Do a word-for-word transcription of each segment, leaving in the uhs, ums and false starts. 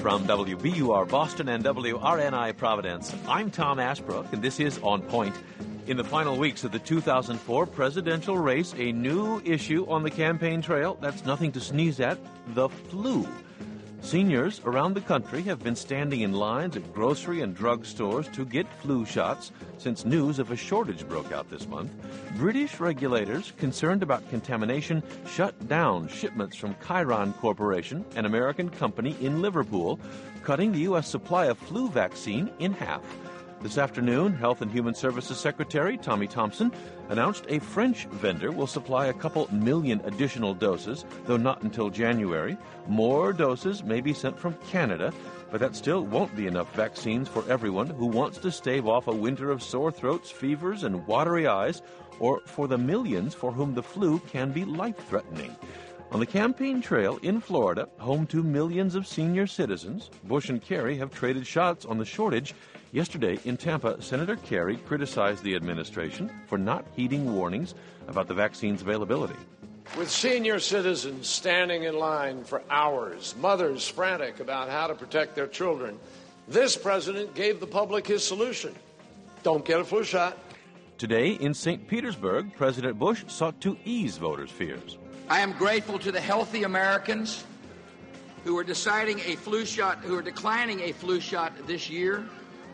From W B U R Boston and W R N I Providence, I'm Tom Ashbrook, and this is On Point. In the final weeks of the two thousand four presidential race, a new issue on the campaign trail that's nothing to sneeze at, the flu. Seniors around the country have been standing in lines at grocery and drug stores to get flu shots since news of a shortage broke out this month. British regulators, concerned about contamination, shut down shipments from Chiron Corporation, an American company in Liverpool, cutting the U S supply of flu vaccine in half. This afternoon, Health and Human Services Secretary Tommy Thompson announced a French vendor will supply a couple million additional doses, though not until January. More doses may be sent from Canada, but that still won't be enough vaccines for everyone who wants to stave off a winter of sore throats, fevers, and watery eyes, or for the millions for whom the flu can be life-threatening. On the campaign trail in Florida, home to millions of senior citizens, Bush and Kerry have traded shots on the shortage. Yesterday in Tampa, Senator Kerry criticized the administration for not heeding warnings about the vaccine's availability. With senior citizens standing in line for hours, mothers frantic about how to protect their children, this president gave the public his solution. Don't get a flu shot. Today in Saint Petersburg, President Bush sought to ease voters' fears. I am grateful to the healthy Americans who are deciding a flu shot, who are declining a flu shot this year,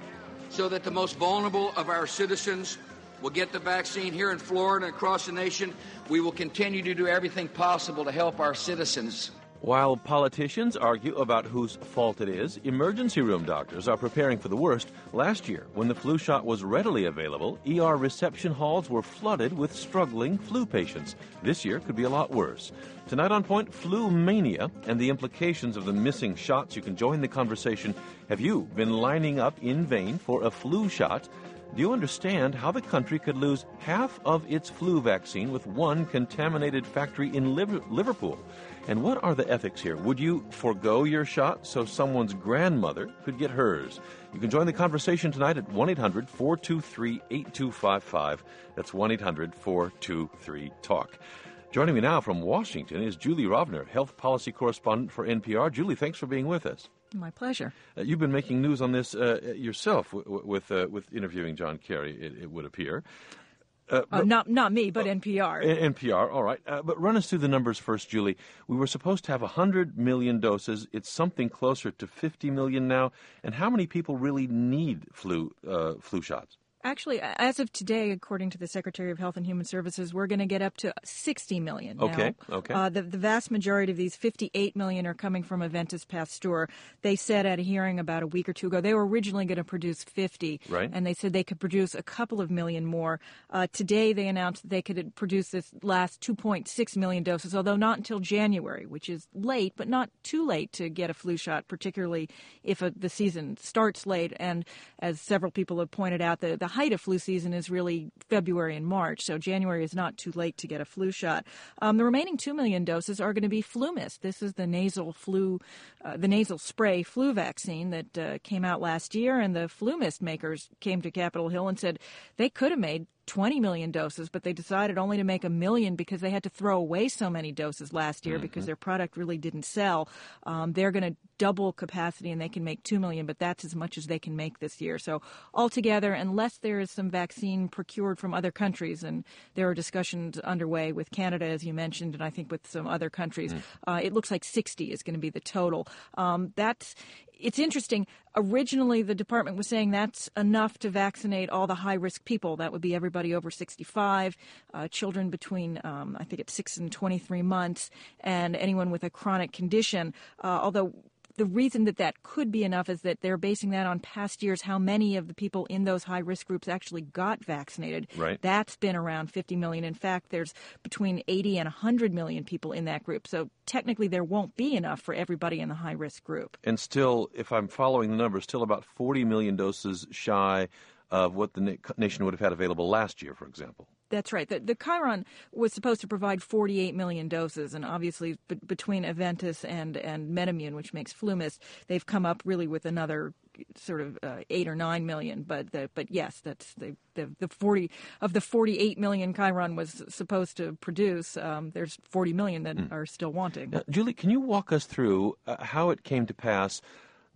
so that the most vulnerable of our citizens will get the vaccine. Here in Florida and across the nation, we will continue to do everything possible to help our citizens. While politicians argue about whose fault it is, emergency room doctors are preparing for the worst. Last year, when the flu shot was readily available, E R reception halls were flooded with struggling flu patients. This year could be a lot worse. Tonight on Point, flu mania and the implications of the missing shots. You can join the conversation. Have you been lining up in vain for a flu shot? Do you understand how the country could lose half of its flu vaccine with one contaminated factory in Liverpool? And what are the ethics here? Would you forego your shot so someone's grandmother could get hers? You can join the conversation tonight at one eight hundred four two three eight two five five. That's one eight hundred four two three talk. Joining me now from Washington is Julie Rovner, health policy correspondent for N P R. Julie, thanks for being with us. My pleasure. Uh, you've been making news on this uh, yourself w- w- with uh, with interviewing John Kerry, it, it would appear. Uh, but, uh, not not me, but uh, N P R. N P R, all right. Uh, but run us through the numbers first, Julie. We were supposed to have one hundred million doses. It's something closer to fifty million now. And how many people really need flu uh, flu shots? Actually, as of today, according to the Secretary of Health and Human Services, we're going to get up to sixty million. Okay, now, okay. Uh, the, the vast majority of these fifty-eight million are coming from Aventis Pasteur. They said at a hearing about a week or two ago, they were originally going to produce fifty, right. And they said they could produce a couple of million more. Uh, today, they announced that they could produce this last two point six million doses, although not until January, which is late, but not too late to get a flu shot, particularly if a, the season starts late. And as several people have pointed out, the, the height of flu season is really February and March, so January is not too late to get a flu shot. Um, the remaining two million doses are going to be FluMist. This is the nasal flu, uh, the nasal spray flu vaccine that uh, came out last year, and the FluMist makers came to Capitol Hill and said they could have made twenty million doses, but they decided only to make a million because they had to throw away so many doses last year mm-hmm. because their product really didn't sell. Um, they're going to double capacity and they can make two million, but that's as much as they can make this year. So altogether, unless there is some vaccine procured from other countries, and there are discussions underway with Canada, as you mentioned, and I think with some other countries, mm. uh, it looks like sixty is going to be the total. Um, that's It's interesting. Originally, the department was saying that's enough to vaccinate all the high-risk people. That would be everybody over sixty-five, uh, children between, um, I think it's six and twenty-three months, and anyone with a chronic condition, uh, although the reason that that could be enough is that they're basing that on past years, how many of the people in those high-risk groups actually got vaccinated. Right. That's been around fifty million. In fact, there's between eighty and one hundred million people in that group. So technically there won't be enough for everybody in the high-risk group. And still, if I'm following the numbers, still about forty million doses shy of what the na- nation would have had available last year, for example. That's right. The, the Chiron was supposed to provide forty-eight million doses, and obviously b- between Aventis and, and MedImmune, which makes FluMist, they've come up really with another sort of uh, eight or nine million. But the, but yes, that's the, the the forty of the forty-eight million Chiron was supposed to produce. Um, there's forty million that mm. are still wanting. Now, Julie, can you walk us through uh, how it came to pass?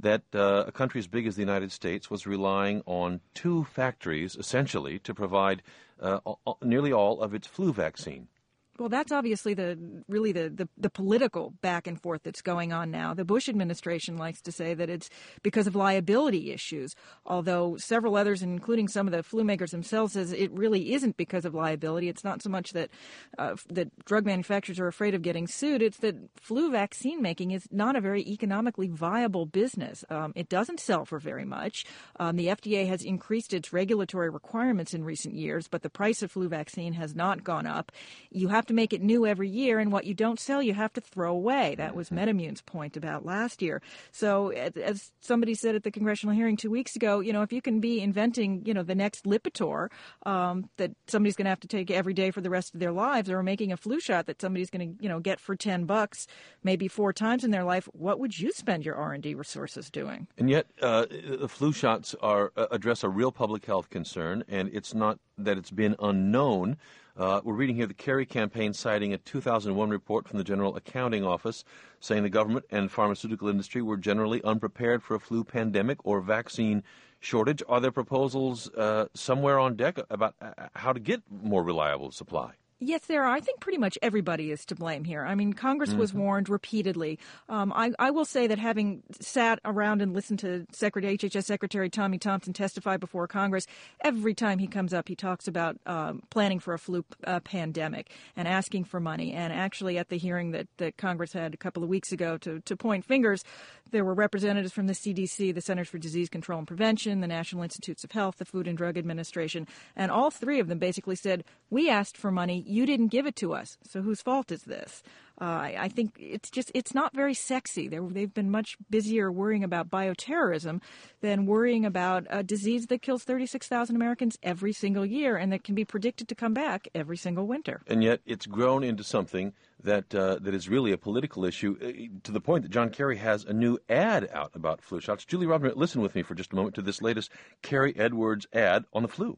that uh, a country as big as the United States was relying on two factories, essentially, to provide uh, all, nearly all of its flu vaccine. Well, that's obviously the really the, the, the political back and forth that's going on now. The Bush administration likes to say that it's because of liability issues, although several others, including some of the flu makers themselves, says it really isn't because of liability. It's not so much that uh, that drug manufacturers are afraid of getting sued. It's that flu vaccine making is not a very economically viable business. Um, it doesn't sell for very much. Um, the F D A has increased its regulatory requirements in recent years, but the price of flu vaccine has not gone up. You have to make it new every year, and what you don't sell, you have to throw away. That was MedImmune's point about last year. So, as somebody said at the congressional hearing two weeks ago, you know, if you can be inventing, you know, the next Lipitor um, that somebody's going to have to take every day for the rest of their lives, or making a flu shot that somebody's going to, you know, get for ten bucks, maybe four times in their life, what would you spend your R and D resources doing? And yet, uh, the flu shots are uh, address a real public health concern, and it's not that it's been unknown. Uh, we're reading here the Kerry campaign citing a two thousand one report from the General Accounting Office saying the government and pharmaceutical industry were generally unprepared for a flu pandemic or vaccine shortage. Are there proposals uh, somewhere on deck about uh, how to get more reliable supply? Yes, there are. I think pretty much everybody is to blame here. I mean, Congress mm-hmm. was warned repeatedly. Um, I, I will say that having sat around and listened to Secretary, H H S Secretary Tommy Thompson testify before Congress, every time he comes up, he talks about um, planning for a flu uh, pandemic and asking for money. And actually, at the hearing that, that Congress had a couple of weeks ago to, to point fingers, there were representatives from the C D C, the Centers for Disease Control and Prevention, the National Institutes of Health, the Food and Drug Administration, and all three of them basically said, we asked for money, you didn't give it to us, so whose fault is this? Uh, I, I think it's just, it's not very sexy. They're, they've been much busier worrying about bioterrorism than worrying about a disease that kills thirty-six thousand Americans every single year and that can be predicted to come back every single winter. And yet it's grown into something that uh, that is really a political issue, uh, to the point that John Kerry has a new ad out about flu shots. Julie Rovner, listen with me for just a moment to this latest Kerry Edwards ad on the flu.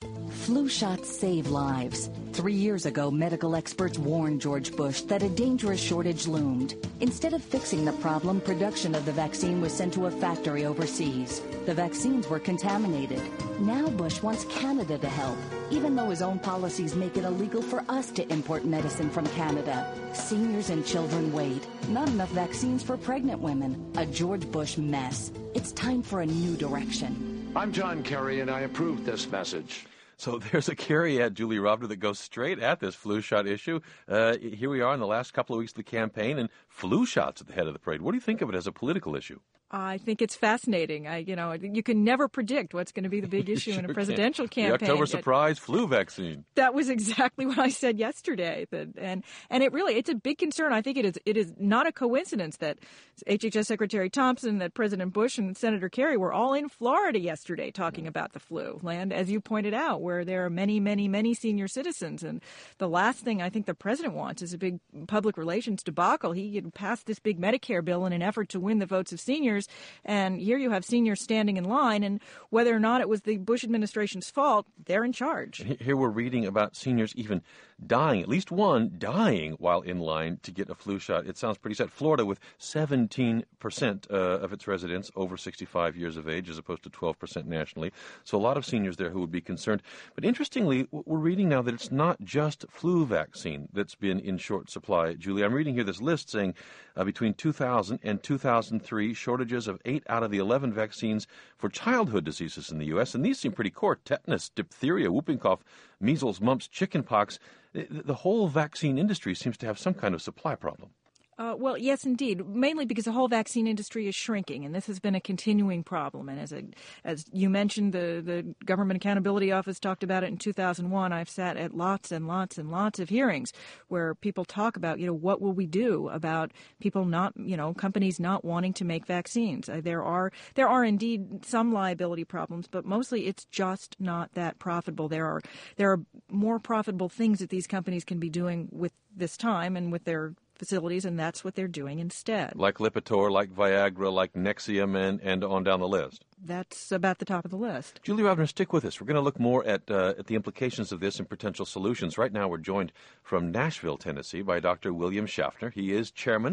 Flu shots save lives. Three years ago, medical experts warned George Bush that a dangerous shortage loomed. Instead of fixing the problem, production of the vaccine was sent to a factory overseas. The vaccines were contaminated. Now Bush wants Canada to help, even though his own policies make it illegal for us to import medicine from Canada. Seniors and children wait. Not enough vaccines for pregnant women. A George Bush mess. It's time for a new direction. I'm John Kerry, and I approve this message. So there's a Kerry ad, Julie Rovner, that goes straight at this flu shot issue. Uh, here we are in the last couple of weeks of the campaign, and flu shots at the head of the parade. What do you think of it as a political issue? I think it's fascinating. I, you know, you can never predict what's going to be the big issue sure in a presidential can. campaign. The October surprise flu vaccine. That was exactly what I said yesterday. That, and and it really, it's a big concern. I think it is it is not a coincidence that H H S Secretary Thompson, that President Bush, and Senator Kerry were all in Florida yesterday talking about the flu, land, as you pointed out, where there are many, many, many senior citizens. And the last thing I think the president wants is a big public relations debacle. He had passed this big Medicare bill in an effort to win the votes of seniors. And here you have seniors standing in line, and whether or not it was the Bush administration's fault, they're in charge. Here we're reading about seniors even dying, at least one dying while in line to get a flu shot. It sounds pretty sad. Florida with seventeen percent uh, of its residents over sixty-five years of age, as opposed to twelve percent nationally. So a lot of seniors there who would be concerned. But interestingly, we're reading now that it's not just flu vaccine that's been in short supply. Julie, I'm reading here this list saying uh, between two thousand and two thousand three, shortages of eight out of the eleven vaccines for childhood diseases in the U S, and these seem pretty core: tetanus, diphtheria, whooping cough, measles, mumps, chickenpox. The whole vaccine industry seems to have some kind of supply problem. Uh, well, yes, indeed, mainly because the whole vaccine industry is shrinking, and this has been a continuing problem. And as a, as you mentioned, the, the Government Accountability Office talked about it in two thousand one. I've sat at lots and lots and lots of hearings where people talk about, you know, what will we do about people not, you know, companies not wanting to make vaccines. Uh, there are there are indeed some liability problems, but mostly it's just not that profitable. There are there are more profitable things that these companies can be doing with this time and with their facilities, and that's what they're doing instead. Like Lipitor, like Viagra, like Nexium, and, and on down the list. That's about the top of the list. Julie Rovner, stick with us. We're going to look more at, uh, at the implications of this and potential solutions. Right now we're joined from Nashville, Tennessee by Doctor William Schaffner. He is chairman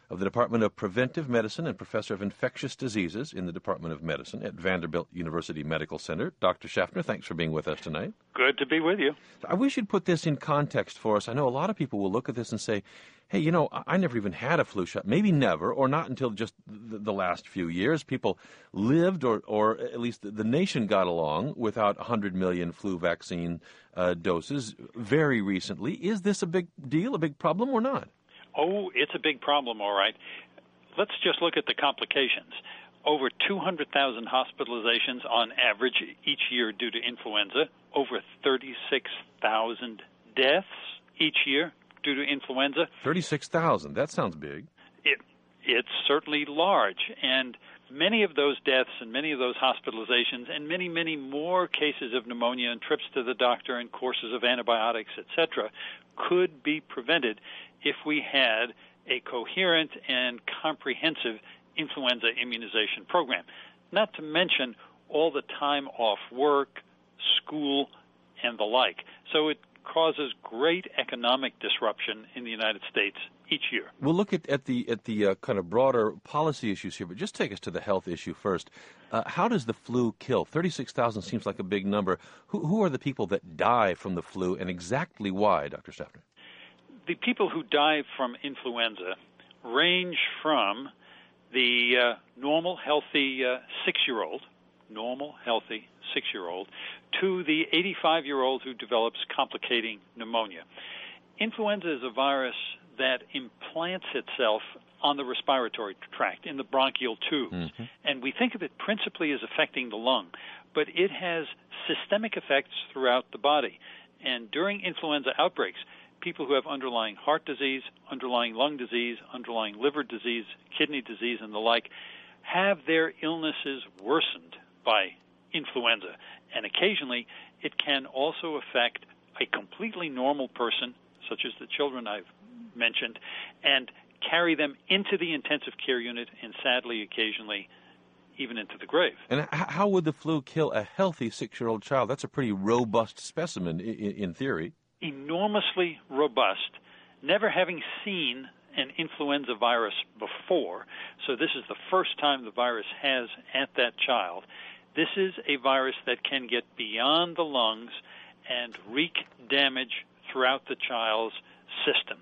of the Department of Preventive Medicine and Professor of Infectious Diseases in the Department of Medicine at Vanderbilt University Medical Center. Doctor Schaffner, thanks for being with us tonight. Good to be with you. I wish you'd put this in context for us. I know a lot of people will look at this and say, hey, you know, I never even had a flu shot. Maybe never, or not until just the last few years. People lived, or, or at least the nation got along without one hundred million flu vaccine uh, doses very recently. Is this a big deal, a big problem, or not? Oh, it's a big problem, all right. Let's just look at the complications. Over two hundred thousand hospitalizations on average each year due to influenza, over thirty-six thousand deaths each year due to influenza. thirty-six thousand, that sounds big. It, it's certainly large, and many of those deaths and many of those hospitalizations and many, many more cases of pneumonia and trips to the doctor and courses of antibiotics, et cetera, could be prevented if we had a coherent and comprehensive influenza immunization program, not to mention all the time off work, school, and the like. So it causes great economic disruption in the United States each year. We'll look at, at the at the uh, kind of broader policy issues here, but just take us to the health issue first. Uh, how does the flu kill? thirty-six thousand seems like a big number. Who, who are the people that die from the flu, and exactly why, Doctor Schaffner? The people who die from influenza range from the uh, normal, healthy uh, six-year-old, normal, healthy six-year-old, to the eighty-five-year-old who develops complicating pneumonia. Influenza is a virus that implants itself on the respiratory tract, in the bronchial tubes, mm-hmm. and we think of it principally as affecting the lung, but it has systemic effects throughout the body. And during influenza outbreaks, people who have underlying heart disease, underlying lung disease, underlying liver disease, kidney disease, and the like, have their illnesses worsened by influenza. And occasionally, it can also affect a completely normal person, such as the children I've mentioned, and carry them into the intensive care unit and, sadly, occasionally, even into the grave. And how would the flu kill a healthy six-year-old child? That's a pretty robust specimen, in theory. Enormously robust, never having seen an influenza virus before, so this is the first time the virus has at that child. This is a virus that can get beyond the lungs and wreak damage throughout the child's system.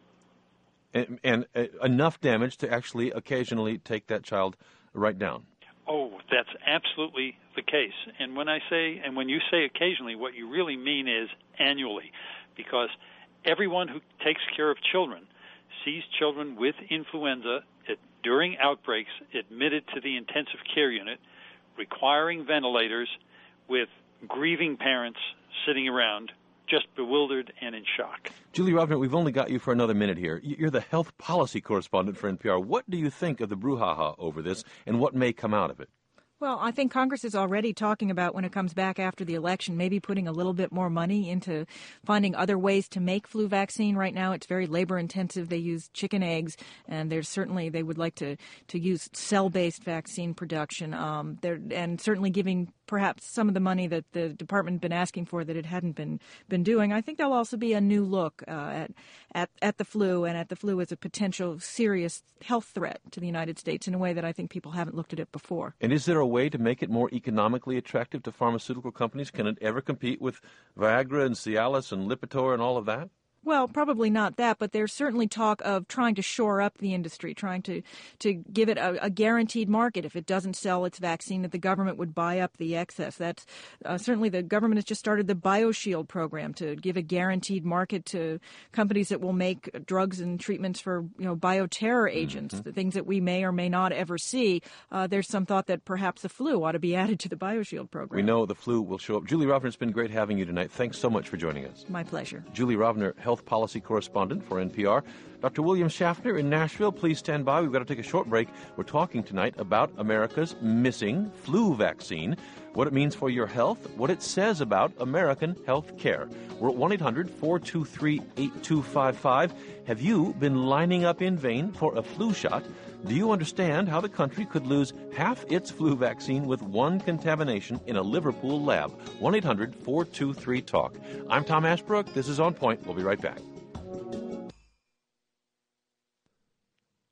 And, and uh, enough damage to actually occasionally take that child right down. Oh, that's absolutely the case. And when I say, and when you say occasionally, what you really mean is annually, because everyone who takes care of children sees children with influenza at, during outbreaks admitted to the intensive care unit, requiring ventilators, with grieving parents sitting around, just bewildered and in shock. Julie Rovner, we've only got you for another minute here. You're the health policy correspondent for N P R. What do you think of the brouhaha over this, and what may come out of it? Well, I think Congress is already talking about, when it comes back after the election, maybe putting a little bit more money into finding other ways to make flu vaccine. Right now, it's very labor-intensive. They use chicken eggs, and there's certainly they would like to, to use cell-based vaccine production. Um, and certainly giving perhaps some of the money that the department had been asking for that it hadn't been been doing. I think there'll also be a new look uh, at, at at the flu and at the flu as a potential serious health threat to the United States in a way that I think people haven't looked at it before. And is there a way to make it more economically attractive to pharmaceutical companies? Can it ever compete with Viagra and Cialis and Lipitor and all of that? Well, probably not that, but there's certainly talk of trying to shore up the industry, trying to, to give it a, a guaranteed market. If it doesn't sell its vaccine, that the government would buy up the excess. That's uh, certainly the government has just started the BioShield program to give a guaranteed market to companies that will make drugs and treatments for, you know, bioterror agents, mm-hmm. the things that we may or may not ever see. Uh, there's some thought that perhaps the flu ought to be added to the BioShield program. We know the flu will show up. Julie Rovner, it's been great having you tonight. Thanks so much for joining us. My pleasure. Julie Rovner, health policy correspondent for N P R. Doctor William Schaffner in Nashville, please stand by. We've got to take a short break. We're talking tonight about America's missing flu vaccine, what it means for your health, what it says about American health care. We're at one eight hundred four two three eight two five five. Have you been lining up in vain for a flu shot? Do you understand how the country could lose half its flu vaccine with one contamination in a Liverpool lab? one eight hundred four two three talk. I'm Tom Ashbrook. This is On Point. We'll be right back.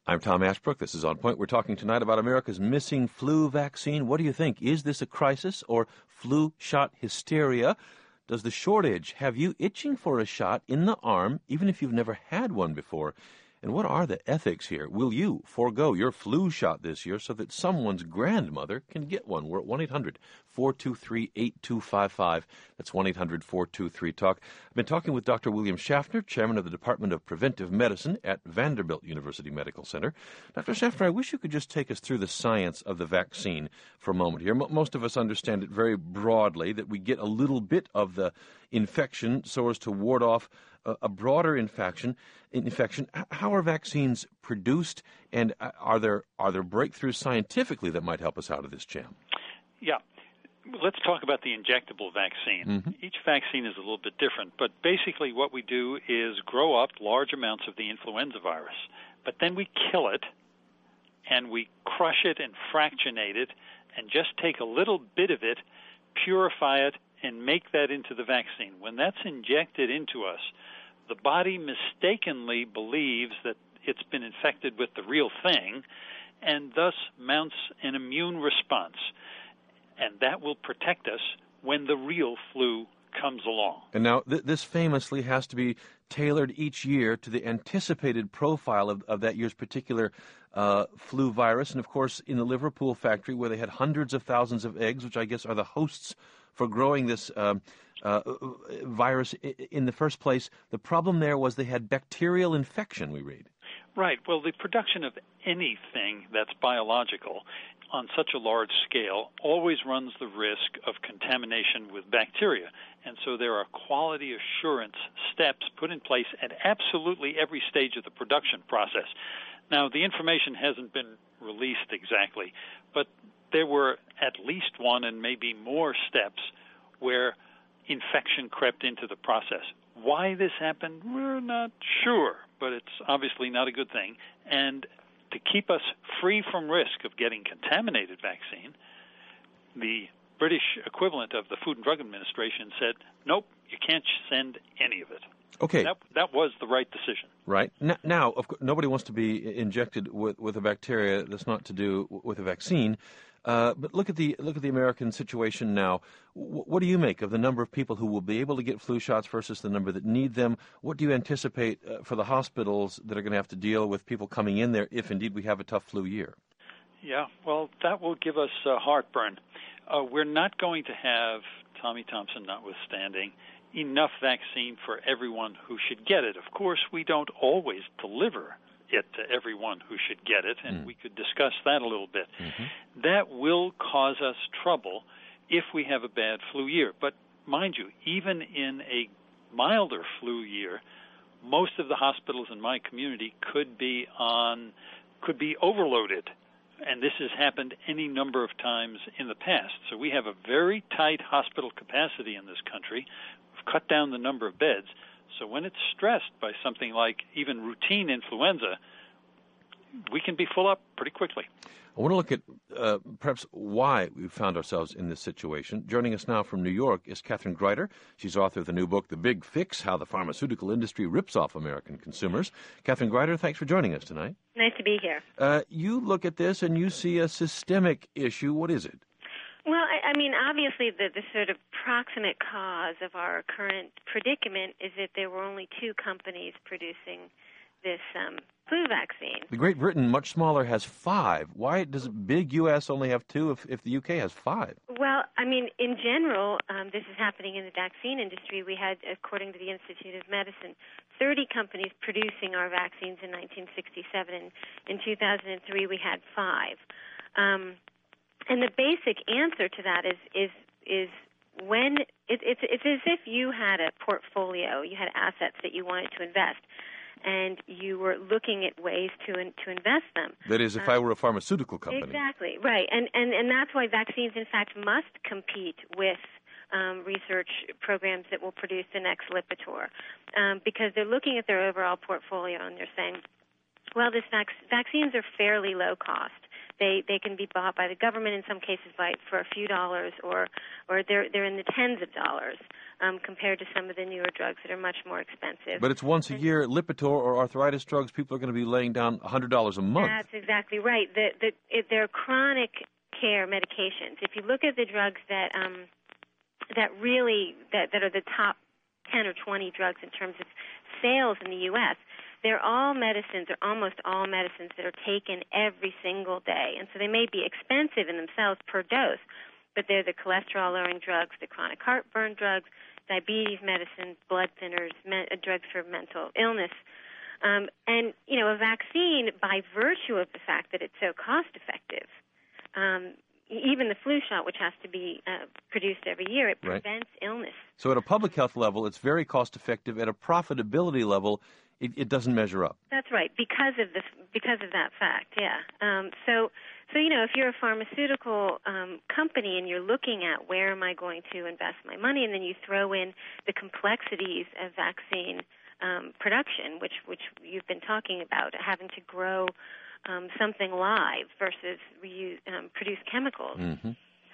I'm Tom Ashbrook. This is On Point. We're talking tonight about America's missing flu vaccine. What do you think? Is this a crisis or flu shot hysteria? Does the shortage have you itching for a shot in the arm, even if you've never had one before? And what are the ethics here? Will you forego your flu shot this year so that someone's grandmother can get one? We're at one eight hundred four two three eight two five five. That's one eight hundred four two three talk. I've been talking with Doctor William Schaffner, chairman of the Department of Preventive Medicine at Vanderbilt University Medical Center. Doctor Schaffner, I wish you could just take us through the science of the vaccine for a moment here. M- most of us understand it very broadly, that we get a little bit of the infection so as to ward off a, a broader infection. Infection. How are vaccines produced, and are there are there breakthroughs scientifically that might help us out of this jam? Yeah. Let's talk about the injectable vaccine. Mm-hmm. Each vaccine is a little bit different, but basically what we do is grow up large amounts of the influenza virus, but then we kill it, and we crush it and fractionate it, and just take a little bit of it, purify it, and make that into the vaccine. When that's injected into us, the body mistakenly believes that it's been infected with the real thing and thus mounts an immune response. And that will protect us when the real flu comes along. And now th- this famously has to be tailored each year to the anticipated profile of, of that year's particular uh, flu virus. And, of course, in the Liverpool factory where they had hundreds of thousands of eggs, which I guess are the hosts for growing this um, uh, virus in the first place, the problem there was they had bacterial infection, we read. Right. Well, the production of anything that's biological on such a large scale always runs the risk of contamination with bacteria. And so there are quality assurance steps put in place at absolutely every stage of the production process. Now, the information hasn't been released exactly, but there were at least one and maybe more steps where infection crept into the process. Why this happened, we're not sure, but it's obviously not a good thing. And to keep us free from risk of getting contaminated vaccine, the British equivalent of the Food and Drug Administration said, nope, you can't send any of it. Okay. That, that was the right decision. Right. Now, now of course, nobody wants to be injected with, with a bacteria that's not to do with a vaccine. Uh, but look at the look at the American situation now. W- what do you make of the number of people who will be able to get flu shots versus the number that need them? What do you anticipate uh, for the hospitals that are going to have to deal with people coming in there if indeed we have a tough flu year? Yeah, well, that will give us uh, heartburn. Uh, we're not going to have, Tommy Thompson notwithstanding, enough vaccine for everyone who should get it. Of course, we don't always deliver it to everyone who should get it, and mm. we could discuss that a little bit. Mm-hmm. That will cause us trouble if we have a bad flu year. But mind you, even in a milder flu year, most of the hospitals in my community could be on, could be overloaded, and this has happened any number of times in the past. So we have a very tight hospital capacity in this country. We've cut down the number of beds. So when it's stressed by something like even routine influenza, we can be full up pretty quickly. I want to look at uh, perhaps why we found ourselves in this situation. Joining us now from New York is Catherine Greider. She's author of the new book, The Big Fix, How the Pharmaceutical Industry Rips Off American Consumers. Catherine Greider, thanks for joining us tonight. Nice to be here. Uh, you look at this and you see a systemic issue. What is it? Well, I, I mean, obviously the, the sort of proximate cause of our current predicament is that there were only two companies producing this um, flu vaccine. The Great Britain, much smaller, has five. Why does big U S only have two if, if the U K has five? Well, I mean, in general, um, this is happening in the vaccine industry. We had, according to the Institute of Medicine, thirty companies producing our vaccines in nineteen sixty-seven. In two thousand three, we had five. Um, and the basic answer to that is is is when it, it's it's as if you had a portfolio, you had assets that you wanted to invest, and you were looking at ways to to invest them. That is, if um, I were a pharmaceutical company. Exactly, right. And, and, and that's why vaccines, in fact, must compete with um, research programs that will produce the next Lipitor, um, because they're looking at their overall portfolio and they're saying, well, this vac- vaccines are fairly low cost. They they can be bought by the government in some cases by for a few dollars, or or they're they're in the tens of dollars um, compared to some of the newer drugs that are much more expensive. But it's once a year. Lipitor or arthritis drugs, people are going to be laying down one hundred dollars a month. That's exactly right. The, the, it, they're chronic care medications. If you look at the drugs that um, that really that, that are the top ten or twenty drugs in terms of sales in the U S, they're all medicines, or almost all medicines, that are taken every single day. And so they may be expensive in themselves per dose, but they're the cholesterol-lowering drugs, the chronic heartburn drugs, diabetes medicines, blood thinners, me- drugs for mental illness. Um, and, you know, a vaccine, by virtue of the fact that it's so cost-effective, um, even the flu shot, which has to be uh, produced every year, it prevents right. illness. So at a public health level, it's very cost-effective. At a profitability level, it, it doesn't measure up. That's right, because of this, because of that fact, yeah. Um, so, so you know, if you're a pharmaceutical um, company and you're looking at where am I going to invest my money, and then you throw in the complexities of vaccine um, production, which which you've been talking about, having to grow um, something live versus reuse, um, produce chemicals. Mm-hmm.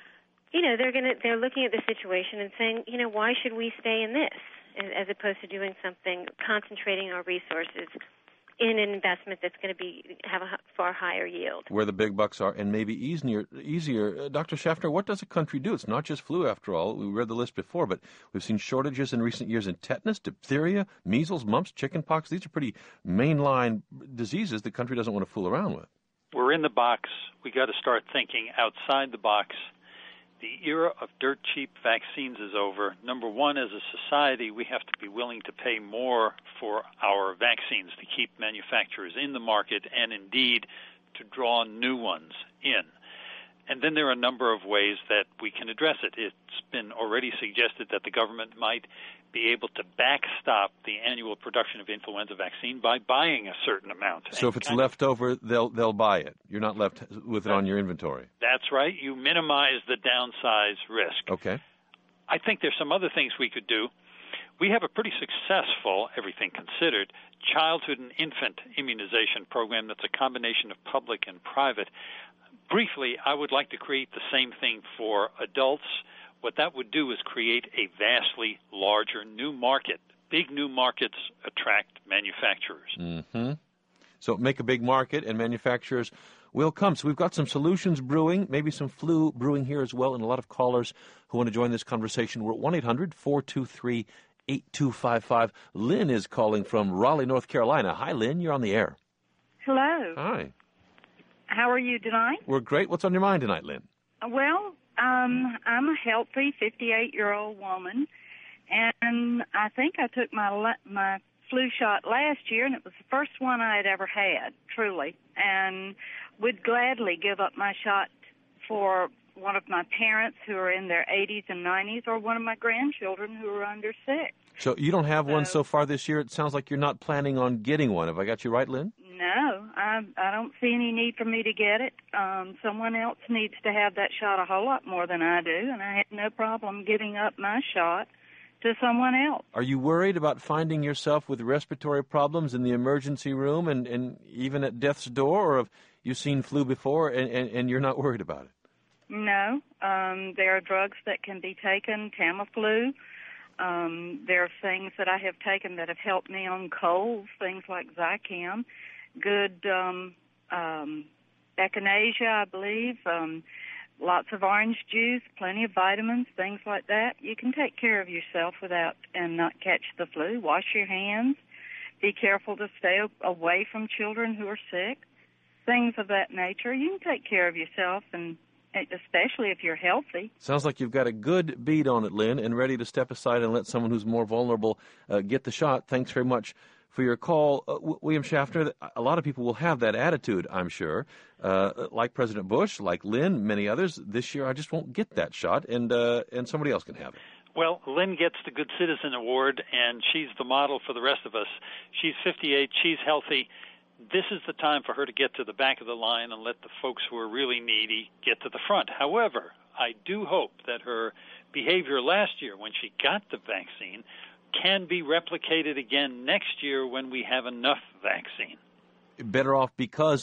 You know, they're gonna they're looking at the situation and saying, you know, why should we stay in this as opposed to doing something, concentrating our resources in an investment that's going to be have a far higher yield. Where the big bucks are, and maybe easier. Easier. Uh, Doctor Schaffner, what does a country do? It's not just flu, after all. We read the list before, but we've seen shortages in recent years in tetanus, diphtheria, measles, mumps, chickenpox. These are pretty mainline diseases the country doesn't want to fool around with. We're in the box. We got to start thinking outside the box. The era of dirt cheap vaccines is over. Number one, as a society, we have to be willing to pay more for our vaccines to keep manufacturers in the market and indeed to draw new ones in. And then there are a number of ways that we can address it. It's been already suggested that the government might be able to backstop the annual production of influenza vaccine by buying a certain amount. So if it's left over, they'll they'll buy it. You're not left with it on your inventory. That's right. You minimize the downside risk. Okay. I think there's some other things we could do. We have a pretty successful, everything considered, childhood and infant immunization program that's a combination of public and private. Briefly, I would like to create the same thing for adults. What that would do is create a vastly larger new market. Big new markets attract manufacturers. Mm-hmm. So make a big market, and manufacturers will come. So we've got some solutions brewing, maybe some flu brewing here as well, and a lot of callers who want to join this conversation. We're at one eight hundred four two three eight two five five. Lynn is calling from Raleigh, North Carolina. Hi, Lynn. You're on the air. Hello. Hi. How are you tonight? We're great. What's on your mind tonight, Lynn? Well, um, I'm a healthy fifty-eight-year-old woman, and I think I took my my flu shot last year, and it was the first one I had ever had, truly, and would gladly give up my shot for one of my parents who are in their eighties and nineties, or one of my grandchildren who are under six. So you don't have so, one so far this year. It sounds like you're not planning on getting one. Have I got you right, Lynn? No, I, I don't see any need for me to get it. Um, someone else needs to have that shot a whole lot more than I do, and I had no problem giving up my shot to someone else. Are you worried about finding yourself with respiratory problems in the emergency room and, and even at death's door, or have you seen flu before and, and, and you're not worried about it? No. Um, there are drugs that can be taken, Tamiflu. Um, there are things that I have taken that have helped me on colds, things like Zicam. Good um, um, echinacea, I believe, um, lots of orange juice, plenty of vitamins, things like that. You can take care of yourself without and not catch the flu. Wash your hands. Be careful to stay away from children who are sick, things of that nature. You can take care of yourself, and especially if you're healthy. Sounds like you've got a good bead on it, Lynn, and ready to step aside and let someone who's more vulnerable uh, get the shot. Thanks very much for your call. Uh, w- William Schaffner, a lot of people will have that attitude, I'm sure. Uh, like President Bush, like Lynn, many others, this year I just won't get that shot, and uh, and somebody else can have it. Well, Lynn gets the Good Citizen Award, and she's the model for the rest of us. She's fifty-eight. She's healthy. This is the time for her to get to the back of the line and let the folks who are really needy get to the front. However, I do hope that her behavior last year when she got the vaccine can be replicated again next year when we have enough vaccine. Better off because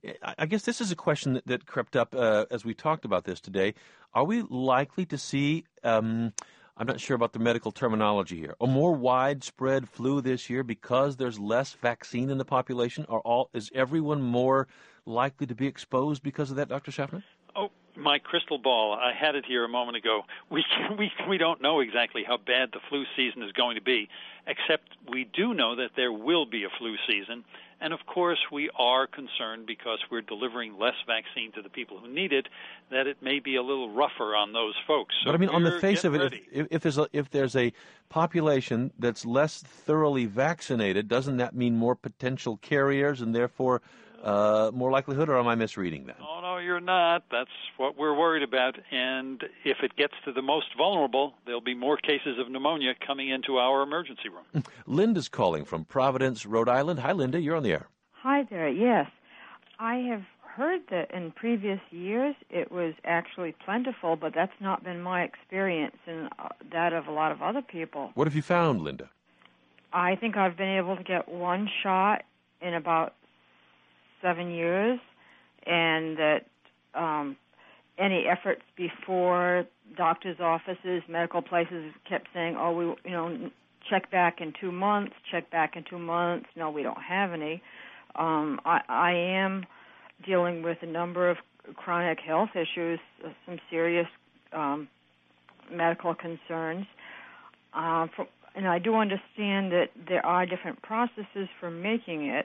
I guess this is a question that, that crept up uh, as we talked about this today. Are we likely to see, um, I'm not sure about the medical terminology here, a more widespread flu this year because there's less vaccine in the population? Are all, is everyone more likely to be exposed because of that, Doctor Schaffner? Oh, my crystal ball, I had it here a moment ago. We, can, we, we don't know exactly how bad the flu season is going to be, except we do know that there will be a flu season. And, of course, we are concerned because we're delivering less vaccine to the people who need it, that it may be a little rougher on those folks. So but, I mean, on the face of it, if, if, there's a, if there's a population that's less thoroughly vaccinated, doesn't that mean more potential carriers and, therefore, uh, more likelihood, or am I misreading that? Oh, no, you're not. That's what we're worried about. And if it gets to the most vulnerable, there'll be more cases of pneumonia coming into our emergency room. Linda's calling from Providence, Rhode Island. Hi, Linda. You're on the air. Hi there. Yes. I have heard that in previous years it was actually plentiful, but that's not been my experience and uh, that of a lot of other people. What have you found, Linda? I think I've been able to get one shot in about seven years, and that um, any efforts before doctors' offices, medical places kept saying, oh, we, you know, check back in two months, check back in two months. No, we don't have any. Um, I, I am dealing with a number of chronic health issues, uh, some serious um, medical concerns. Uh, for, and I do understand that there are different processes for making it.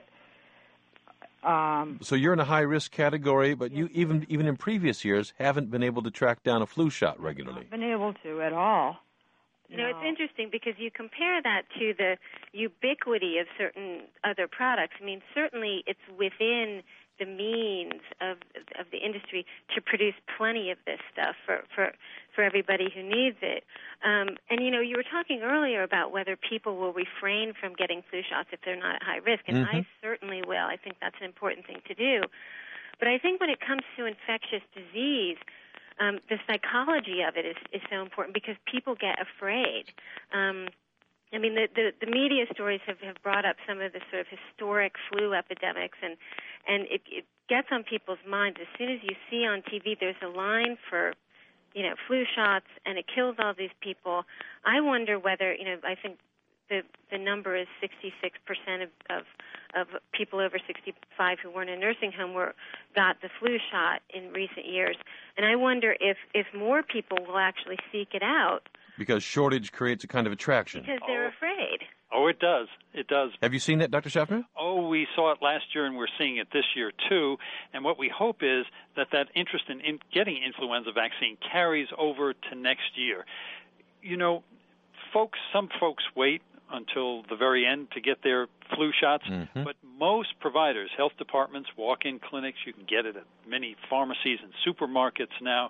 Um, so you're in a high-risk category, but you even even in previous years haven't been able to track down a flu shot regularly. Not been able to at all. You know, it's interesting because you compare that to the ubiquity of certain other products. I mean, certainly it's within the means of of the industry to produce plenty of this stuff for for, for everybody who needs it. Um, and, you know, you were talking earlier about whether people will refrain from getting flu shots if they're not at high risk, and mm-hmm. I certainly will. I think that's an important thing to do. But I think when it comes to infectious disease, Um, the psychology of it is, is so important because people get afraid. Um, I mean, the, the, the media stories have, have brought up some of the sort of historic flu epidemics, and, and it, it gets on people's minds. As soon as you see on T V there's a line for, you know, flu shots, and it kills all these people, I wonder whether, you know, I think the the number is sixty-six percent of, of of people over sixty-five who weren't in a nursing home were got the flu shot in recent years. And I wonder if, if more people will actually seek it out. Because shortage creates a kind of attraction. Because they're oh. afraid. Oh, it does. It does. Have you seen that, Doctor Schaffner? Oh, we saw it last year, and we're seeing it this year, too. And what we hope is that that interest in, in getting influenza vaccine carries over to next year. You know, folks, some folks wait until the very end to get their flu shots, mm-hmm. but most providers, health departments, walk-in clinics, you can get it at many pharmacies and supermarkets now.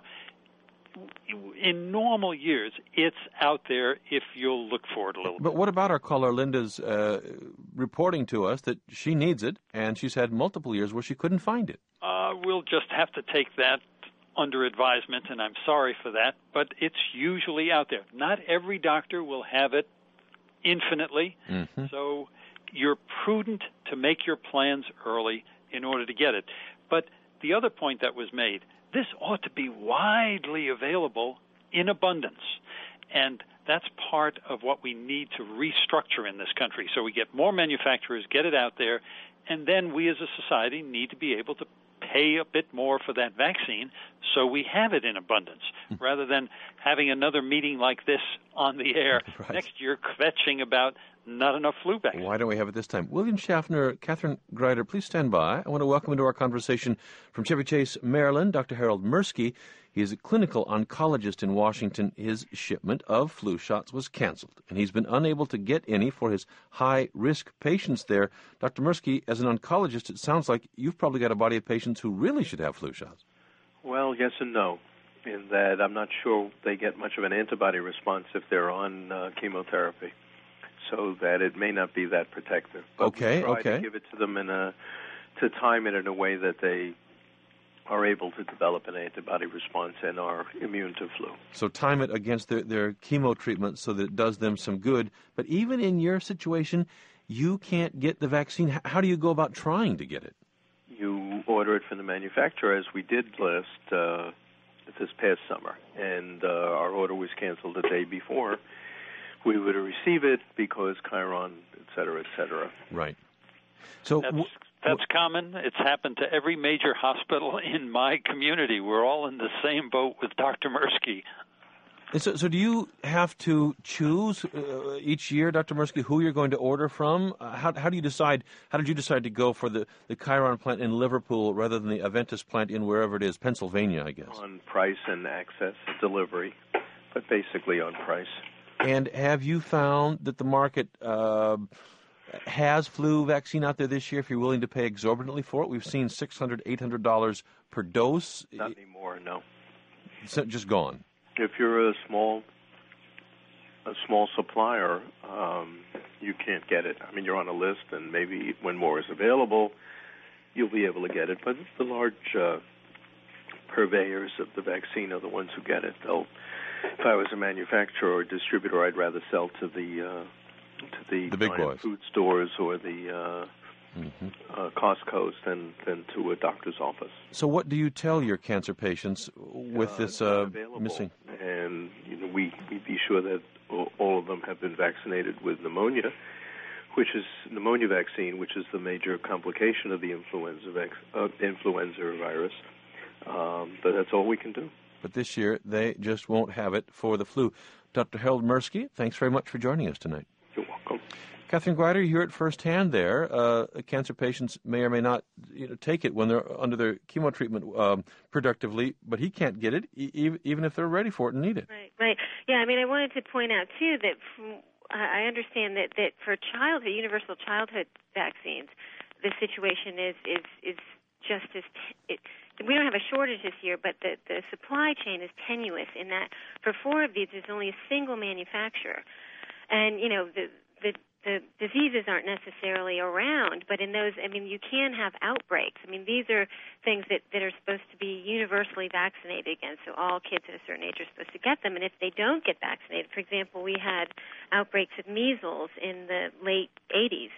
In normal years, it's out there if you'll look for it a little but bit. But what about our caller Linda's uh, reporting to us that she needs it, and she's had multiple years where she couldn't find it? Uh, we'll just have to take that under advisement, and I'm sorry for that, but it's usually out there. Not every doctor will have it infinitely, mm-hmm. so you're prudent to make your plans early in order to get it. But the other point that was made, this ought to be widely available in abundance, and that's part of what we need to restructure in this country. So we get more manufacturers, get it out there, and then we as a society need to be able to pay a bit more for that vaccine so we have it in abundance, rather than having another meeting like this on the air right. next year kvetching about not enough flu vaccine. Why don't we have it this time? William Schaffner, Catherine Greider, please stand by. I want to welcome into our conversation from Chevy Chase, Maryland, Doctor Harold Mirsky. He is a clinical oncologist in Washington. His shipment of flu shots was canceled, and he's been unable to get any for his high-risk patients there. Doctor Mirsky, as an oncologist, it sounds like you've probably got a body of patients who really should have flu shots. Well, yes and no, in that I'm not sure they get much of an antibody response if they're on uh, chemotherapy, so that it may not be that protective. But okay, we try okay. to give it to them in a, to time it in a way that they are able to develop an antibody response and are immune to flu. So time it against their, their chemo treatment so that it does them some good. But even in your situation, you can't get the vaccine. How do you go about trying to get it? you order it from the manufacturer, as we did last uh, this past summer, and uh, our order was canceled the day before, we would receive it because Chiron, et cetera, et cetera. Right. So that's, w- that's common. It's happened to every major hospital in my community. We're all in the same boat with Doctor Mirsky. So, so do you have to choose uh, each year, Doctor Mirsky, who you're going to order from? Uh, how, how do you decide? How did you decide to go for the, the Chiron plant in Liverpool rather than the Aventis plant in wherever it is, Pennsylvania, I guess? On price and access, delivery, but basically on price. And have you found that the market uh, has flu vaccine out there this year if you're willing to pay exorbitantly for it? We've seen six hundred dollars, eight hundred dollars per dose. Not anymore, no. It's just gone. If you're a small a small supplier, um, you can't get it. I mean, you're on a list, and maybe when more is available, you'll be able to get it. But the large uh, purveyors of the vaccine are the ones who get it. They'll, if I was a manufacturer or distributor, I'd rather sell to the uh, to the, the big boys, food stores or the uh, mm-hmm. uh, Costco's than than to a doctor's office. So, what do you tell your cancer patients with uh, this uh, missing? And you know, we we be sure that all of them have been vaccinated with pneumonia, which is pneumonia vaccine, which is the major complication of the influenza vac- uh, influenza virus. Um, but that's all we can do. But this year, they just won't have it for the flu. Doctor Harold Mirsky, thanks very much for joining us tonight. You're welcome. Catherine Greider, you hear it firsthand there. Uh, cancer patients may or may not you know, take it when they're under their chemo treatment um, productively, but he can't get it e- even if they're ready for it and need it. Right, right. Yeah, I mean, I wanted to point out, too, that from, I understand that, that for childhood, universal childhood vaccines, the situation is, is, is just as... T- it, we don't have a shortage this year, but the, the supply chain is tenuous in that for four of these, there's only a single manufacturer. And, you know, the the the diseases aren't necessarily around, but in those, I mean, you can have outbreaks. I mean, these are things that, that are supposed to be universally vaccinated against, so all kids at a certain age are supposed to get them. And if they don't get vaccinated, for example, we had outbreaks of measles in the late eighties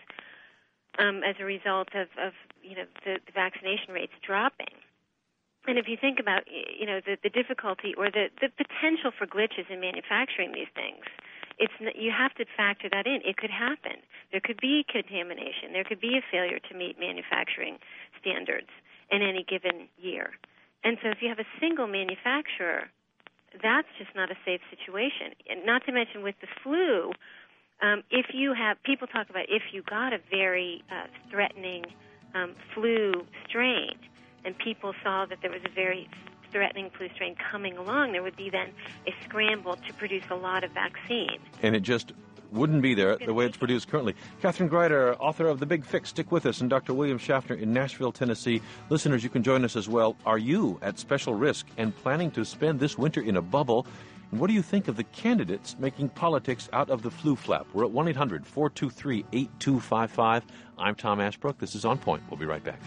um, as a result of, of you know, the, the vaccination rates dropping. And if you think about, you know, the, the difficulty or the, the potential for glitches in manufacturing these things, it's you have to factor that in. It could happen. There could be contamination. There could be a failure to meet manufacturing standards in any given year. And so if you have a single manufacturer, that's just not a safe situation. And not to mention with the flu, um, if you have, people talk about if you got a very uh, threatening um, flu strain, and people saw that there was a very threatening flu strain coming along, there would be then a scramble to produce a lot of vaccine. And it just wouldn't be there the way it's produced currently. Catherine Greider, author of The Big Fix, stick with us, and Doctor William Schaffner in Nashville, Tennessee. Listeners, you can join us as well. Are you at special risk and planning to spend this winter in a bubble? And what do you think of the candidates making politics out of the flu flap? We're at one eight hundred four two three eight two five five. I'm Tom Ashbrook. This is On Point. We'll be right back.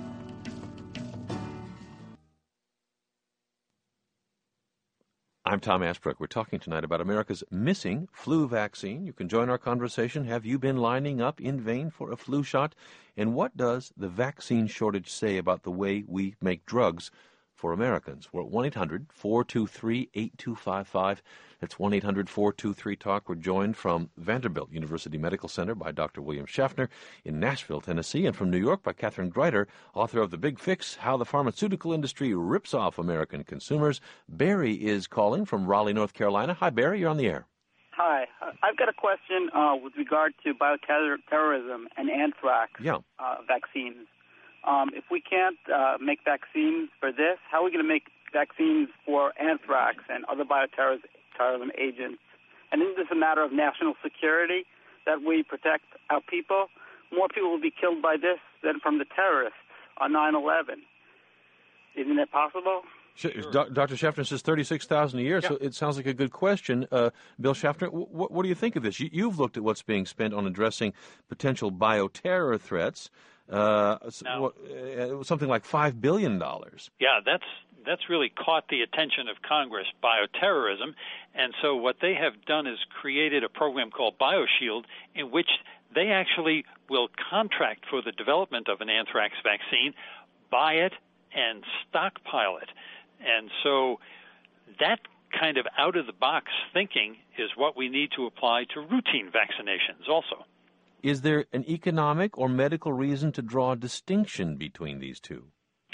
I'm Tom Ashbrook. We're talking tonight about America's missing flu vaccine. You can join our conversation. Have you been lining up in vain for a flu shot? And what does the vaccine shortage say about the way we make drugs for Americans? We're at one eight hundred four two three eight two five five. That's one eight hundred four two three talk. We're joined from Vanderbilt University Medical Center by Doctor William Schaffner in Nashville, Tennessee, and from New York by Catherine Greider, author of The Big Fix, How the Pharmaceutical Industry Rips Off American Consumers. Barry is calling from Raleigh, North Carolina. Hi, Barry. You're on the air. Hi. I've got a question uh, with regard to bioterrorism and anthrax yeah. uh, vaccines. Um, if we can't uh, make vaccines for this, how are we going to make vaccines for anthrax and other bioterrorism agents? And isn't this a matter of national security, that we protect our people? More people will be killed by this than from the terrorists on nine eleven. Isn't that possible? Sure. Doctor Schaffner says thirty-six thousand dollars a year, yeah. so it sounds like a good question. Uh, Bill Schaffner, what, what do you think of this? You, you've looked at what's being spent on addressing potential bioterror threats. Uh, now, uh, something like five billion dollars. Yeah, that's that's really caught the attention of Congress, bioterrorism. And so what they have done is created a program called BioShield, in which they actually will contract for the development of an anthrax vaccine buy it and stockpile it. And so that kind of out-of-the-box thinking is what we need to apply to routine vaccinations also. Is there an economic or medical reason to draw a distinction between these two?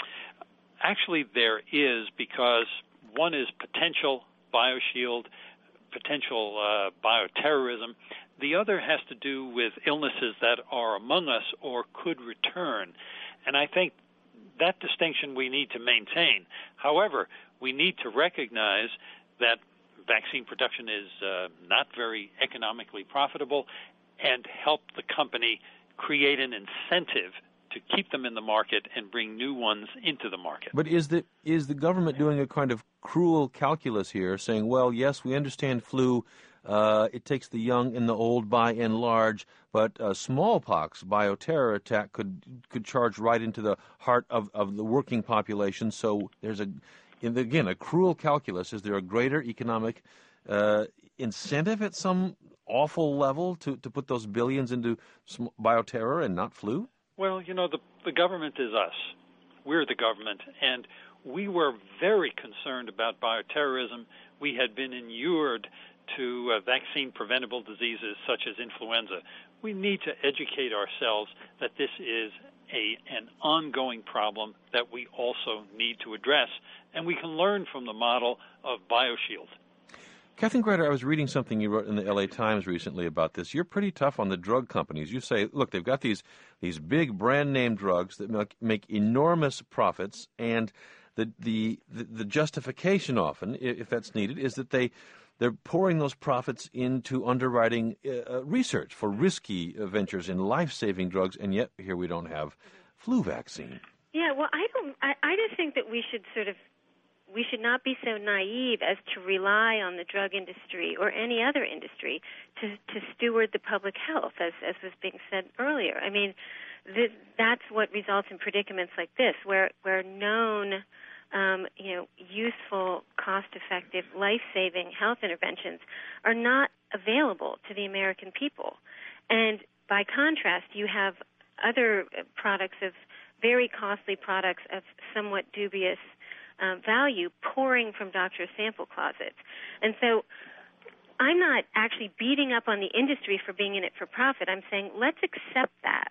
Actually, there is, because one is potential bioshield, potential uh, bioterrorism. The other has to do with illnesses that are among us or could return. And I think that distinction we need to maintain. However, we need to recognize that vaccine production is uh, not very economically profitable, and help the company create an incentive to keep them in the market and bring new ones into the market. But is the is the government doing a kind of cruel calculus here, saying, well, yes, we understand flu, uh, it takes the young and the old by and large, but uh, smallpox, bioterror attack could could charge right into the heart of, of the working population. So there's a, again, a cruel calculus. Is there a greater economic uh, incentive at some awful level to, to put those billions into bioterror and not flu? Well, you know, the, the government is us. We're the government, and we were very concerned about bioterrorism. We had been inured to uh, vaccine-preventable diseases such as influenza. We need to educate ourselves that this is a an ongoing problem that we also need to address, and we can learn from the model of BioShield. Kathleen Greider, I was reading something you wrote in the L A Times recently about this. You're pretty tough on the drug companies. You say, look, they've got these these big brand-name drugs that make, make enormous profits, and the, the the the justification often, if that's needed, is that they they're pouring those profits into underwriting uh, research for risky ventures in life-saving drugs, and yet here we don't have flu vaccine. Yeah, well, I don't. I, I just think that we should sort of. We should not be so naive as to rely on the drug industry or any other industry to, to steward the public health, as, as was being said earlier. I mean, th- that's what results in predicaments like this, where, where known, um, you know, useful, cost-effective, life-saving health interventions are not available to the American people. And by contrast, you have other products of very costly products of somewhat dubious Um, value pouring from doctors' sample closets. And so I'm not actually beating up on the industry for being in it for profit. I'm saying let's accept that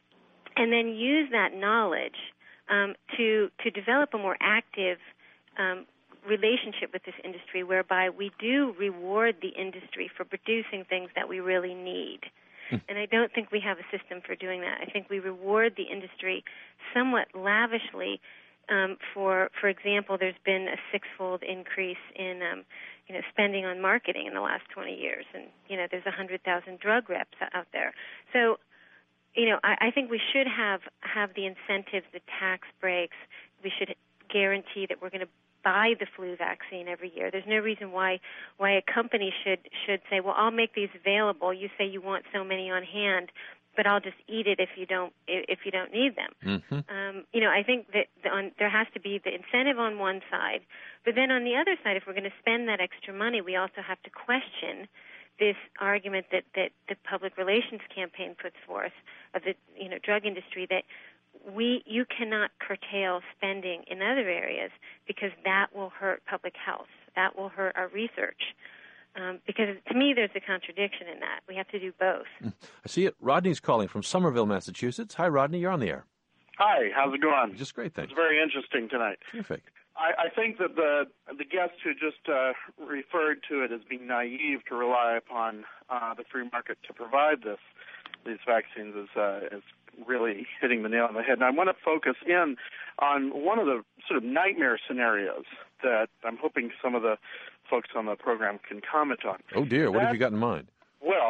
and then use that knowledge um, to to develop a more active um, relationship with this industry, whereby we do reward the industry for producing things that we really need. And I don't think we have a system for doing that. I think we reward the industry somewhat lavishly. Um, for for example, there's been a six-fold increase in um, you know spending on marketing in the last twenty years, and you know there's one hundred thousand drug reps out there. So, you know, I, I think we should have have the incentives, the tax breaks. We should guarantee that we're going to buy the flu vaccine every year. There's no reason why why a company should should say, well, I'll make these available. You say you want so many on hand, but I'll just eat it if you don't if you don't need them. Mm-hmm. Um, you know, I think that the, on, there has to be the incentive on one side, but then on the other side, if we're going to spend that extra money, we also have to question this argument that, that the public relations campaign puts forth of the you know drug industry that we you cannot curtail spending in other areas because that will hurt public health, that will hurt our research. Um, because to me, there's a contradiction in that. We have to do both. I see it. Rodney's calling from Somerville, Massachusetts. Hi, Rodney. You're on the air. Hi. How's it going? Just great, thanks. It's very interesting tonight. Terrific. I, I think that the the guest who just uh, referred to it as being naive to rely upon uh, the free market to provide this these vaccines is uh, is really hitting the nail on the head. And I want to focus in on one of the sort of nightmare scenarios that I'm hoping some of the folks on the program can comment on. Oh, dear. What that, have you got in mind? Well,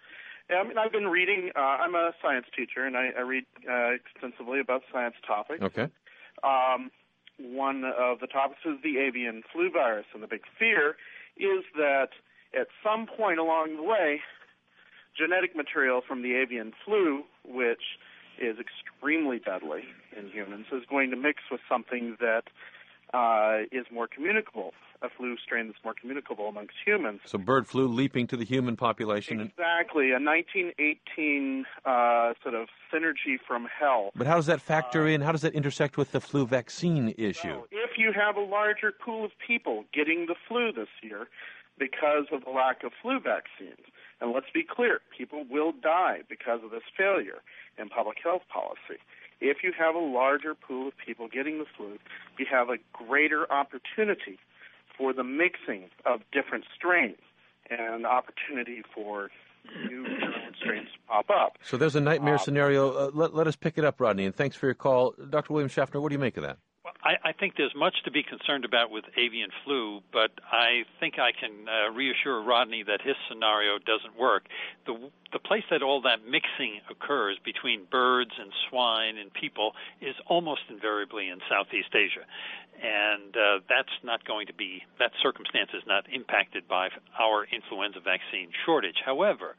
I mean, I've been reading. Uh, I'm a science teacher, and I, I read uh, extensively about science topics. Okay. Um, one of the topics is the avian flu virus, and the big fear is that at some point along the way, genetic material from the avian flu, which is extremely deadly in humans, is going to mix with something that uh, is more communicable, a flu strain that's more communicable amongst humans. So bird flu leaping to the human population. Exactly, a nineteen eighteen uh, sort of synergy from hell. But how does that factor in? How does that intersect with the flu vaccine issue? Well, if you have a larger pool of people getting the flu this year because of the lack of flu vaccines, and let's be clear, people will die because of this failure in public health policy. If you have a larger pool of people getting the flu, you have a greater opportunity for the mixing of different strains and opportunity for new virulent strains to pop up. So there's a nightmare um, scenario. Uh, let, let us pick it up, Rodney, and thanks for your call. Doctor William Schaffner, what do you make of that? Well, I, I think there's much to be concerned about with avian flu, but I think I can uh, reassure Rodney that his scenario doesn't work. The the place that all that mixing occurs between birds and swine and people is almost invariably in Southeast Asia. And uh, that's not going to be, that circumstance is not impacted by our influenza vaccine shortage. However,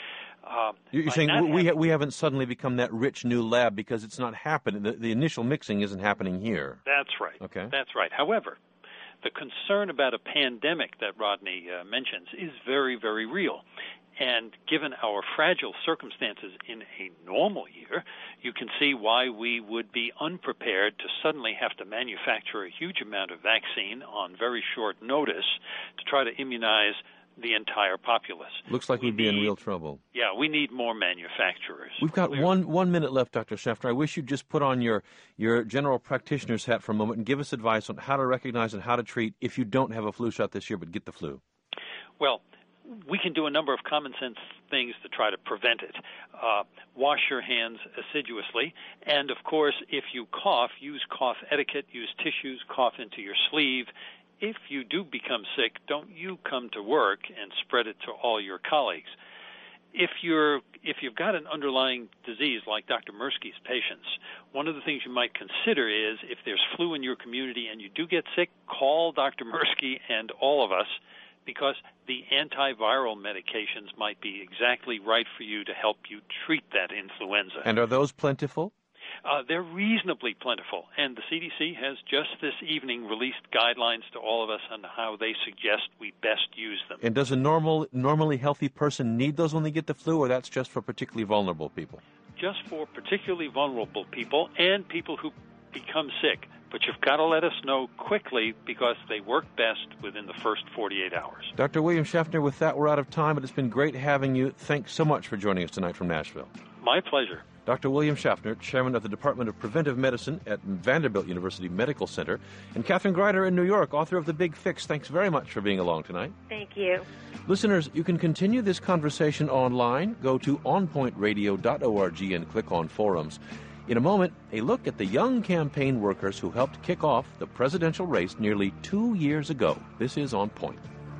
Uh, You're saying we ha- we haven't suddenly become that rich new lab because it's not happening. The, the initial mixing isn't happening here. That's right. Okay. That's right. However, the concern about a pandemic that Rodney uh, mentions is very, very real. And given our fragile circumstances in a normal year, you can see why we would be unprepared to suddenly have to manufacture a huge amount of vaccine on very short notice to try to immunize the entire populace. Looks like we we'd be need, in real trouble. Yeah, we need more manufacturers. We've got Clearly. one one minute left, Doctor Schaffner. I wish you'd just put on your, your general practitioner's hat for a moment and give us advice on how to recognize and how to treat if you don't have a flu shot this year but get the flu. Well, we can do a number of common sense things to try to prevent it. Uh, wash your hands assiduously. And, of course, if you cough, use cough etiquette, use tissues, cough into your sleeve. If you do become sick, don't you come to work and spread it to all your colleagues. If you're if you've got an underlying disease like Doctor Mirsky's patients, one of the things you might consider is if there's flu in your community and you do get sick, call Doctor Mirsky and all of us, because the antiviral medications might be exactly right for you to help you treat that influenza. And are those plentiful? Uh, they're reasonably plentiful, and the C D C has just this evening released guidelines to all of us on how they suggest we best use them. And does a normal, normally healthy person need those when they get the flu, or that's just for particularly vulnerable people? Just for particularly vulnerable people and people who become sick. But you've got to let us know quickly because they work best within the first forty-eight hours. Doctor William Schaffner, with that, we're out of time, but it's been great having you. Thanks so much for joining us tonight from Nashville. My pleasure. Doctor William Schaffner, chairman of the Department of Preventive Medicine at Vanderbilt University Medical Center, and Catherine Greider in New York, author of The Big Fix. Thanks very much for being along tonight. Thank you. Listeners, you can continue this conversation online. Go to on point radio dot org and click on forums. In a moment, a look at the young campaign workers who helped kick off the presidential race nearly two years ago. This is On Point.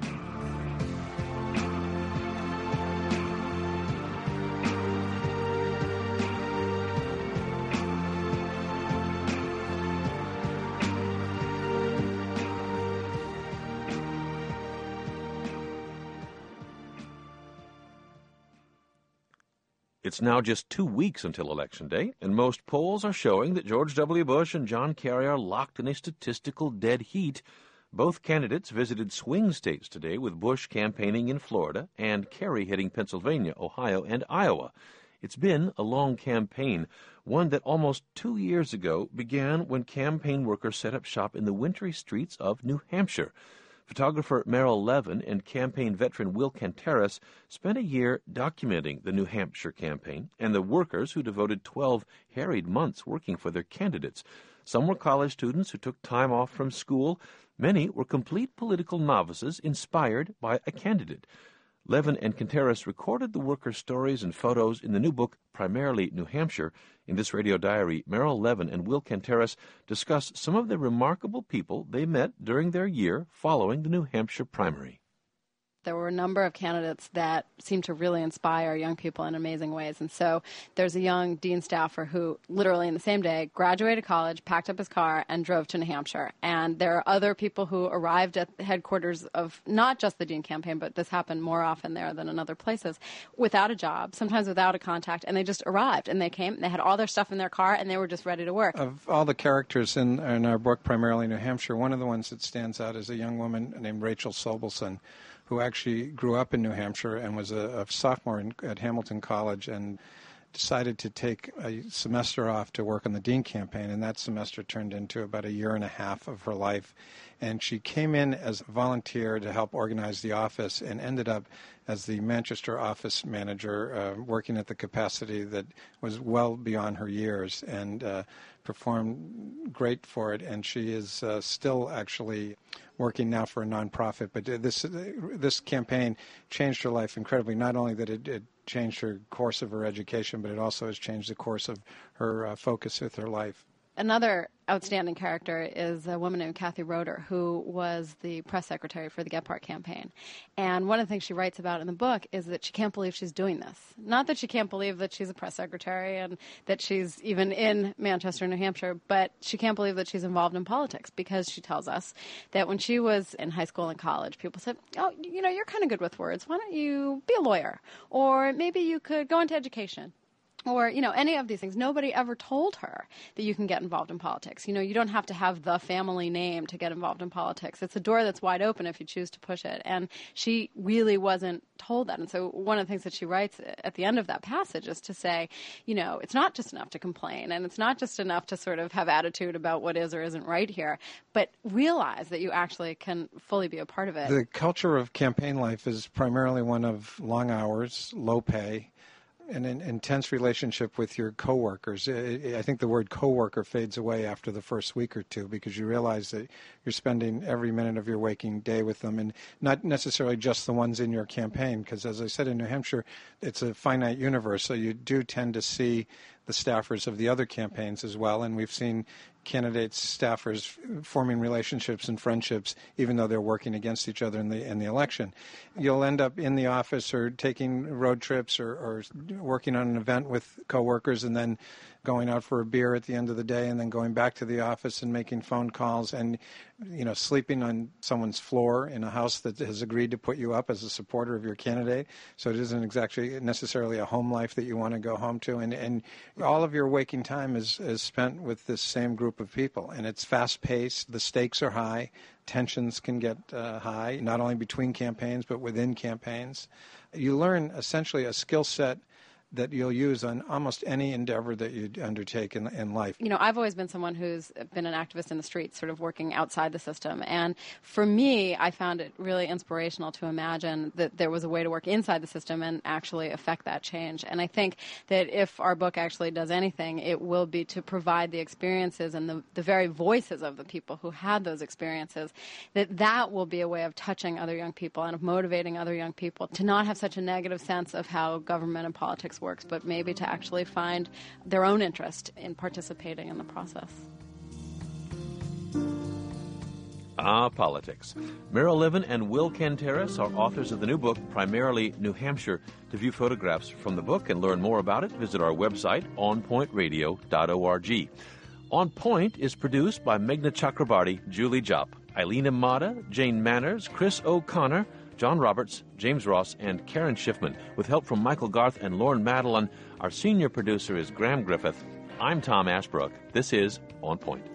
It's now just two weeks until Election Day, and most polls are showing that George W. Bush and John Kerry are locked in a statistical dead heat. Both candidates visited swing states today, with Bush campaigning in Florida and Kerry hitting Pennsylvania, Ohio, and Iowa. It's been a long campaign, one that almost two years ago began when campaign workers set up shop in the wintry streets of New Hampshire. Photographer Merrill Levin and campaign veteran Will Canteras spent a year documenting the New Hampshire campaign and the workers who devoted twelve harried months working for their candidates. Some were college students who took time off from school. Many were complete political novices inspired by a candidate. Levin and Canteras recorded the workers' stories and photos in the new book, Primarily New Hampshire. In this radio diary, Merrill Levin and Will Canteras discuss some of the remarkable people they met during their year following the New Hampshire primary. There were a number of candidates that seemed to really inspire young people in amazing ways. And so there's a young Dean staffer who literally in the same day graduated college, packed up his car, and drove to New Hampshire. And there are other people who arrived at the headquarters of not just the Dean campaign, but this happened more often there than in other places, without a job, sometimes without a contact, and they just arrived. And they came, they had all their stuff in their car, and they were just ready to work. Of all the characters in, in our book, primarily New Hampshire, one of the ones that stands out is a young woman named Rachel Sobelson, who actually grew up in New Hampshire and was a, a sophomore in, at Hamilton College and decided to take a semester off to work on the Dean campaign, and that semester turned into about a year and a half of her life. And she came in as a volunteer to help organize the office and ended up as the Manchester office manager, uh, working at the capacity that was well beyond her years, and uh, performed great for it. And she is uh, still actually working now for a nonprofit. But this this campaign changed her life incredibly. Not only that it, it changed her course of her education, but it also has changed the course of her uh, focus with her life. Another outstanding character is a woman named Kathy Roeder, who was the press secretary for the Gephardt campaign. And one of the things she writes about in the book is that she can't believe she's doing this. Not that she can't believe that she's a press secretary and that she's even in Manchester, New Hampshire, but she can't believe that she's involved in politics, because she tells us that when she was in high school and college, people said, oh, you know, you're kind of good with words. Why don't you be a lawyer? Or maybe you could go into education. Or, you know, any of these things. Nobody ever told her that you can get involved in politics. You know, you don't have to have the family name to get involved in politics. It's a door that's wide open if you choose to push it. And she really wasn't told that. And so one of the things that she writes at the end of that passage is to say, you know, it's not just enough to complain, and it's not just enough to sort of have attitude about what is or isn't right here, but realize that you actually can fully be a part of it. The culture of campaign life is primarily one of long hours, low pay, and an intense relationship with your coworkers. I think the word coworker fades away after the first week or two, because you realize that you're spending every minute of your waking day with them, and not necessarily just the ones in your campaign, because as I said, in New Hampshire, it's a finite universe, so you do tend to see the staffers of the other campaigns as well, and we've seen candidates, staffers forming relationships and friendships, even though they're working against each other in the in the election. You'll end up in the office or taking road trips or, or working on an event with coworkers, and then going out for a beer at the end of the day, and then going back to the office and making phone calls, and you know, sleeping on someone's floor in a house that has agreed to put you up as a supporter of your candidate. So it isn't exactly necessarily a home life that you want to go home to, and and all of your waking time is is spent with this same group of people, and it's fast paced. The stakes are high. Tensions can get uh, high, not only between campaigns but within campaigns. You learn essentially a skill set that you'll use on almost any endeavor that you undertake in, in life. You know, I've always been someone who's been an activist in the streets, sort of working outside the system. And for me, I found it really inspirational to imagine that there was a way to work inside the system and actually affect that change. And I think that if our book actually does anything, it will be to provide the experiences and the, the very voices of the people who had those experiences, that that will be a way of touching other young people and of motivating other young people to not have such a negative sense of how government and politics works, but maybe to actually find their own interest in participating in the process. Ah, politics. Meryl Liven and Will Kenteris are authors of the new book, Primarily New Hampshire. To view photographs from the book and learn more about it, visit our website, on point radio dot org. On Point is produced by Meghna Chakrabarty, Julie Jopp, Eileen Amata, Jane Manners, Chris O'Connor, John Roberts, James Ross, and Karen Schiffman, with help from Michael Garth and Lauren Madeline. Our senior producer is Graham Griffith. I'm Tom Ashbrook. This is On Point.